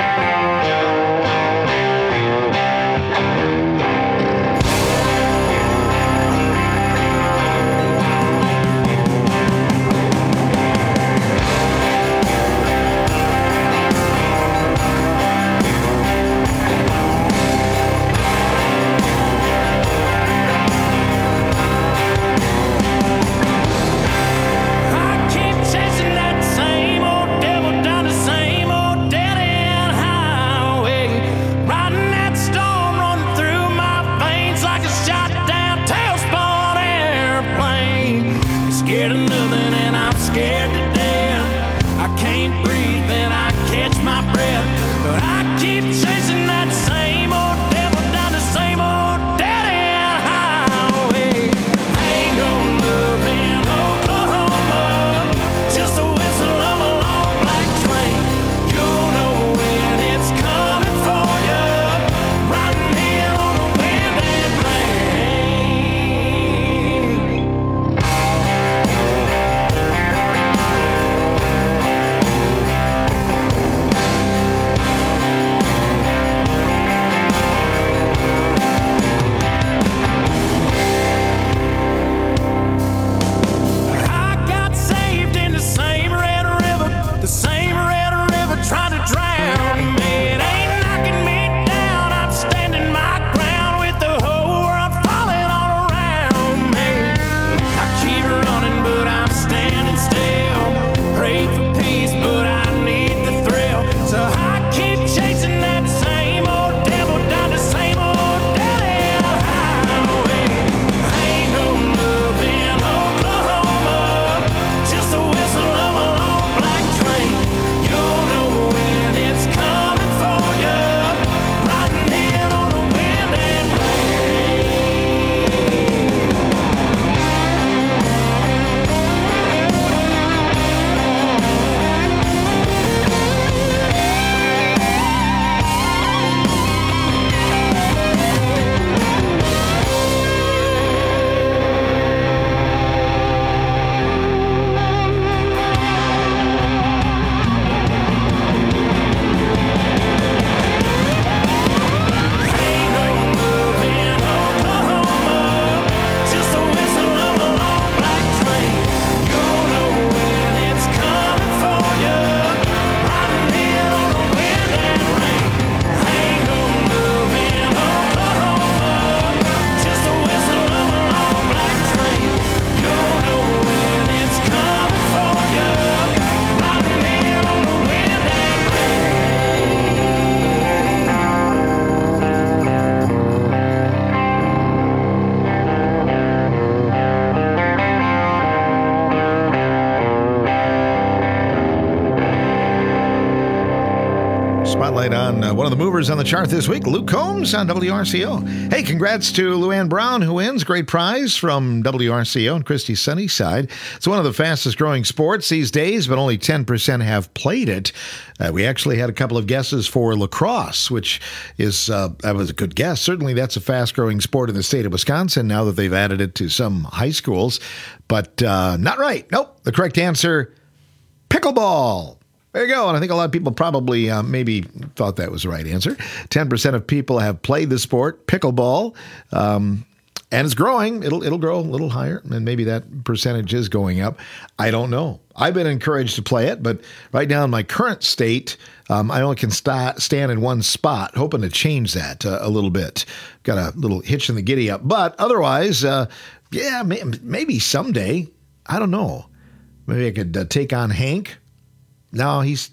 Spotlight on uh, one of the movers on the chart this week, Luke Combs on W R C O. Hey, congrats to Luann Brown, who wins. Great prize from W R C O and Christie's Sunnyside. It's one of the fastest growing sports these days, but only ten percent have played it. Uh, we actually had a couple of guesses for lacrosse, which is, uh, that was a good guess. Certainly that's a fast growing sport in the state of Wisconsin now that they've added it to some high schools. But uh, not right. Nope. The correct answer, pickleball. There you go. And I think a lot of people probably uh, maybe thought that was the right answer. ten percent of people have played the sport, pickleball, um, and it's growing. It'll it'll grow a little higher, and maybe that percentage is going up. I don't know. I've been encouraged to play it, but right now in my current state, um, I only can st- stand in one spot, hoping to change that uh, a little bit. Got a little hitch in the giddy up. But otherwise, uh, yeah, may- maybe someday. I don't know. Maybe I could uh, take on Hank. No, he's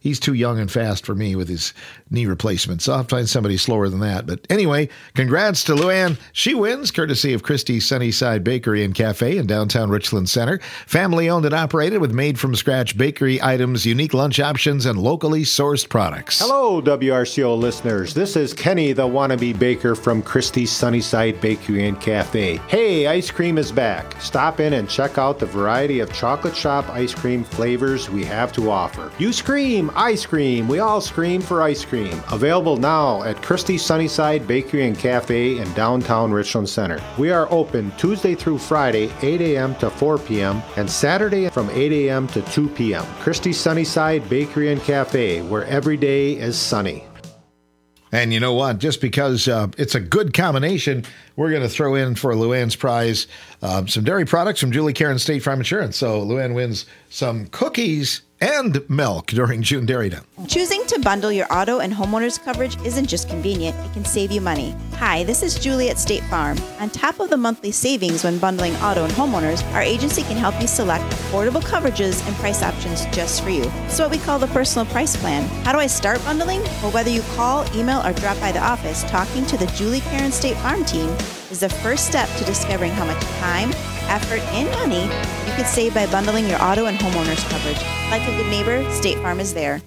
he's too young and fast for me with his knee replacement. So I'll find somebody slower than that. But anyway, congrats to Luann. She wins, courtesy of Christie's Sunnyside Bakery and Cafe in downtown Richland Center. Family owned and operated with made-from-scratch bakery items, unique lunch options, and locally sourced products. Hello, W R C O listeners. This is Kenny, the wannabe baker from Christie's Sunnyside Bakery and Cafe. Hey, ice cream is back. Stop in and check out the variety of chocolate shop ice cream flavors we have to offer. You scream, ice cream. We all scream for ice cream. Available now at Christie's Sunnyside Bakery and Cafe in downtown Richland Center. We are open Tuesday through Friday, eight a.m. to four p.m. and Saturday from eight a.m. to two p.m. Christie's Sunnyside Bakery and Cafe, where every day is sunny. And you know what? Just because uh, it's a good combination, we're going to throw in for Luann's prize uh, some dairy products from Julie Karen State Farm Insurance. So Luann wins some cookies and milk during June Dairy Day. Choosing to bundle your auto and homeowners coverage isn't just convenient, it can save you money. Hi, this is Julie at State Farm. On top of the monthly savings when bundling auto and homeowners, our agency can help you select affordable coverages and price options just for you. It's what we call the personal price plan. How do I start bundling? Well, whether you call, email, or drop by the office, talking to the Julie Karen State Farm team is the first step to discovering how much time, effort, and money you could save by bundling your auto and homeowners coverage. Like a good neighbor, State Farm is there.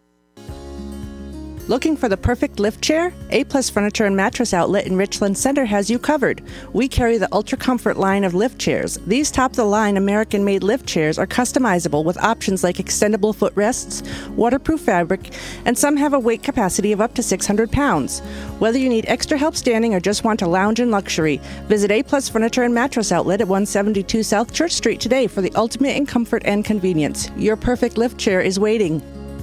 Looking for the perfect lift chair? A-Plus Furniture and Mattress Outlet in Richland Center has you covered. We carry the Ultra Comfort line of lift chairs. These top-of-the-line American-made lift chairs are customizable with options like extendable footrests, waterproof fabric, and some have a weight capacity of up to six hundred pounds. Whether you need extra help standing or just want to lounge in luxury, visit A-Plus Furniture and Mattress Outlet at one seventy-two South Church Street today for the ultimate in comfort and convenience. Your perfect lift chair is waiting.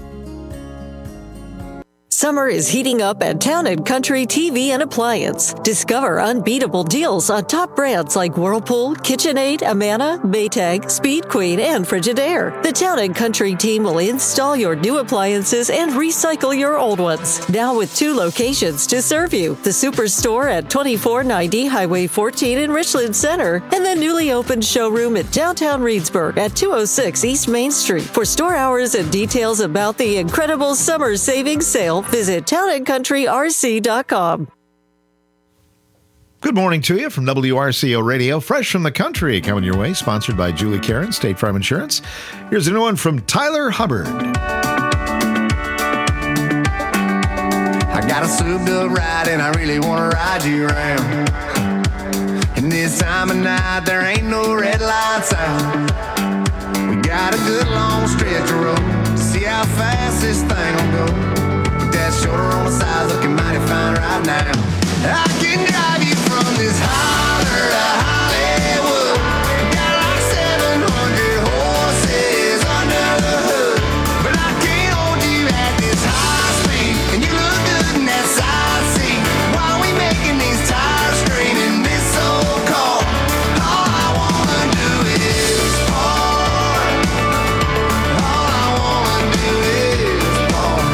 Summer is heating up at Town and Country T V and Appliance. Discover unbeatable deals on top brands like Whirlpool, KitchenAid, Amana, Maytag, Speed Queen, and Frigidaire. The Town and Country team will install your new appliances and recycle your old ones. Now with two locations to serve you. The Superstore at twenty-four ninety Highway fourteen in Richland Center and the newly opened showroom at downtown Reedsburg at two oh six East Main Street. For store hours and details about the incredible summer savings sale, visit town and country r c dot com. Good morning to you from W R C O Radio, fresh from the country, coming your way, sponsored by Julie Karen, State Farm Insurance. Here's a new one from Tyler Hubbard. I got a souped up ride and I really want to ride you around. And this time of night there ain't no red lights out. We got a good long stretch of road, see how fast this thing will go. That shoulder on the side looking mighty fine right now. I can drive you from this holler to Hollywood. Got like seven hundred horses under the hood. But I can't hold you at this high speed. And you look good in that side seat. While we making these tires scream in this old car. All I wanna do is park. All I wanna do is park.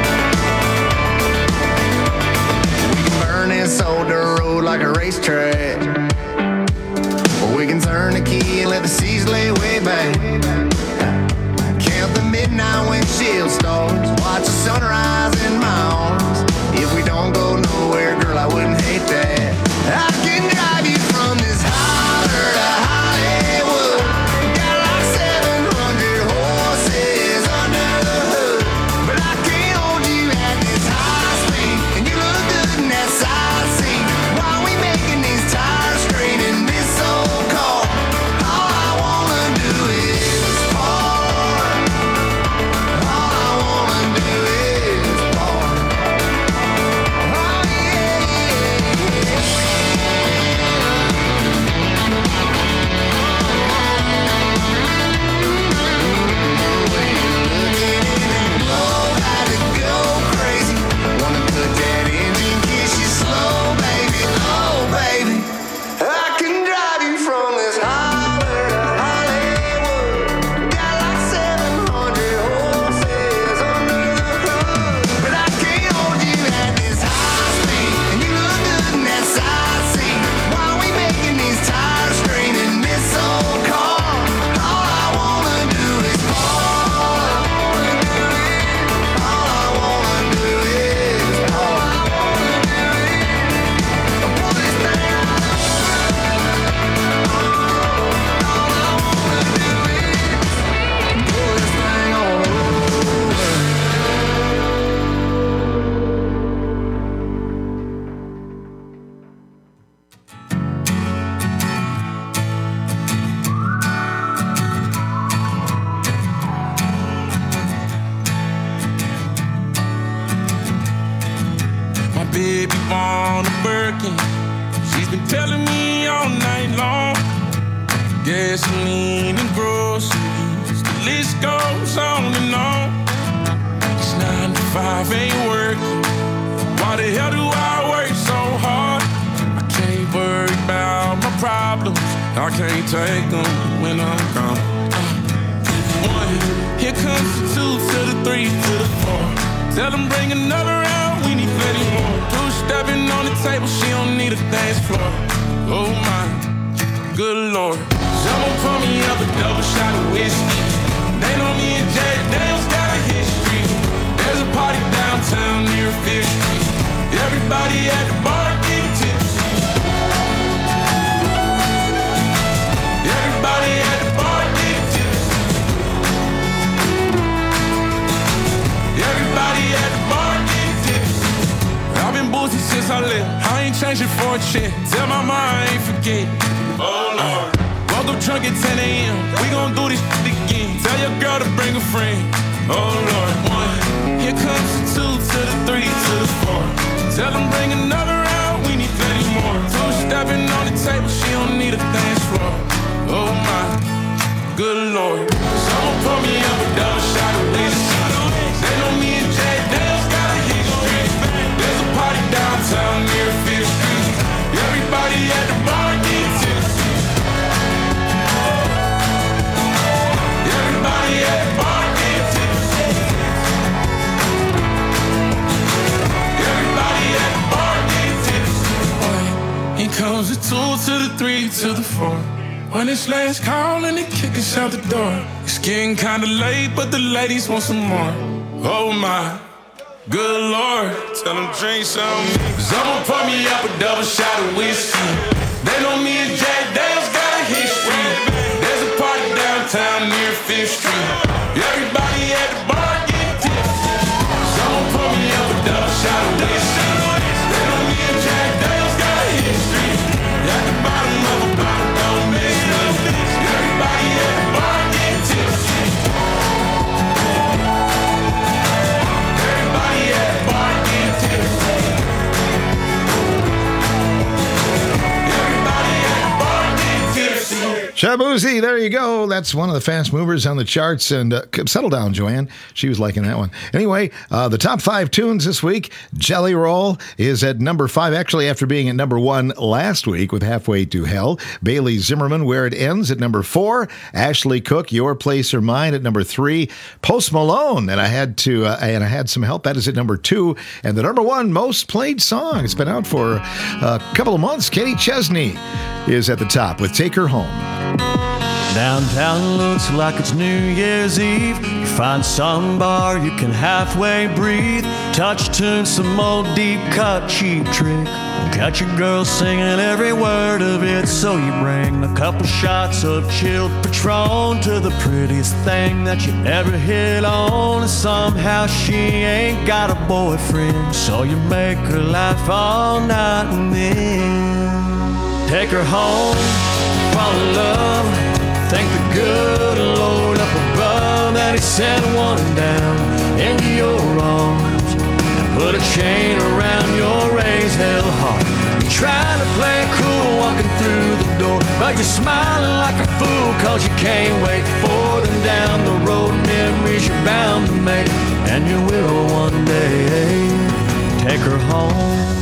This old dirt road like a racetrack, or we can turn the key and let the seas lay way back. Count the midnight windshield stars, watch the sunrise in my arms. If we don't go nowhere, girl, I wouldn't hate that. I can drive you from this holler to Hollywood. Got like seven hundred horses under the hood. But I can't hold you at this high speed. And you look good in that side. All I wanna do is park. All I wanna do is on a Birkin. She's been telling me all night long. Gasoline and groceries, the list goes on and on. It's nine to five, ain't working. Why the hell do I work so hard? I can't worry about my problems. I can't take them when I'm gone. Uh, one, here comes the two to the three to the four. Tell them bring another round, we need plenty more. Two stepping on the table, she don't need a dance floor. Oh my, good Lord. Someone pour me up a double shot of whiskey. They know me and Jay Dale's got a history. There's a party downtown near Fifth Street. Everybody at the bar getting tipsy. Everybody at the bar getting tipsy. Everybody at the bar getting tipsy. I've been boozy since I left. I ain't changing for a check. Tell my mom I ain't forget. Oh Lord. Woke up drunk at ten a.m. We gon' do this shit again. Tell your girl to bring a friend. Oh Lord. One. Here comes the two to the three to the four. Tell them bring another round. We need plenty more. Two stepping on the table. She don't need a dance floor. Oh my, good Lord. Someone pour me up a double shot of whiskey. They know me and Jay Dale's got a history. There's a party downtown near Fifth Street. Everybody at the bar getting tipsy. Everybody at the bar getting tipsy. Everybody at the bar getting tipsy. One, here comes the two to the three to the four. When it's last call and they kick us out the door. It's getting kinda late, but the ladies want some more. Oh my, good Lord. Tell them drink some. Someone pour me up a double shot of whiskey. They know me and Jack Dale's got a history. There's a party downtown near Fifth Street. Everybody at the bar getting tipsy. Someone pour me up a double shot of whiskey. They know me and Jack Dale's got a history. At the bottom of a bottle, don't miss nothing. Everybody at the bar getting tipsy. Everybody at the bar getting tipsy. Everybody at the bar getting tipsy. Shabuzi, there you go. That's one of the fast movers on the charts. And uh, settle down, Joanne. She was liking that one. Anyway, uh, the top five tunes this week. Jelly Roll is at number five, actually after being at number one last week with Halfway to Hell. Bailey Zimmerman, Where It Ends, at number four. Ashley Cook, Your Place or Mine, at number three. Post Malone, and I had to, uh, and I had some help. That is at number two. And the number one most played song. It's been out for a couple of months. Kenny Chesney is at the top with Take Her Home. Downtown looks like it's New Year's Eve. You find some bar you can halfway breathe. Touch tune, some old deep cut cheap trick. Got your girl singing every word of it. So you bring a couple shots of chilled Patron to the prettiest thing that you ever hit on. And somehow she ain't got a boyfriend, so you make her laugh all night and then take her home, fall in love. Thank the good Lord up above that He sent one down into your arms and put a chain around your raised hell heart. You're trying to play cool walking through the door, but you're smiling like a fool cause you can't wait for them down the road. Memories you're bound to make, and you will one day take her home.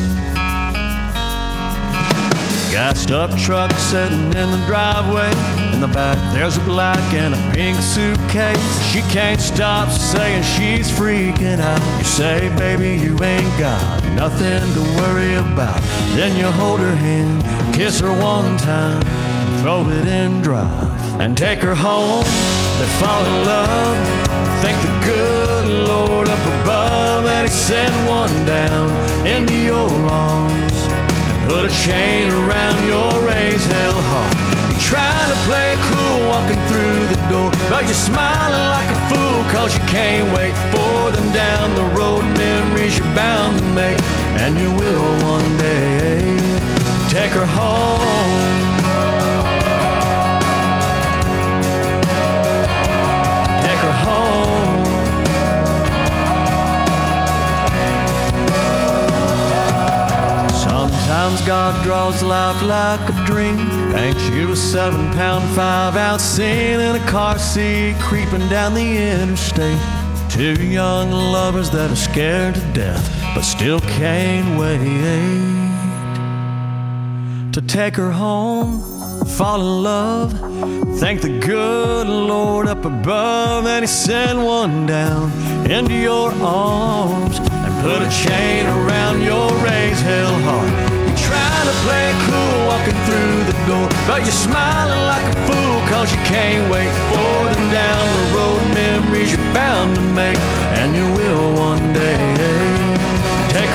Gassed up truck sitting in the driveway. In the back there's a black and a pink suitcase. She can't stop saying she's freaking out. You say, baby, you ain't got nothing to worry about. Then you hold her hand, kiss her one time, throw it in drive, and take her home. They fall in love. Thank the good Lord up above that He sent one down into your arms. Put a chain around your raised hell heart. You're trying to play it cool walking through the door, but you're smiling like a fool cause you can't wait for them down the road. Memories you're bound to make, and you will one day take her home. Take her home. God draws life like a dream. Ain't you a seven pound, five ounce sin in a car seat, creeping down the interstate? Two young lovers that are scared to death, but still can't wait to take her home, fall in love, thank the good Lord up above, and He sent one down into your arms and put a chain around your raised hell heart. You're trying to play it cool walking through the door, but you're smiling like a fool cause you can't wait for the down the road memories you're bound to make, and you will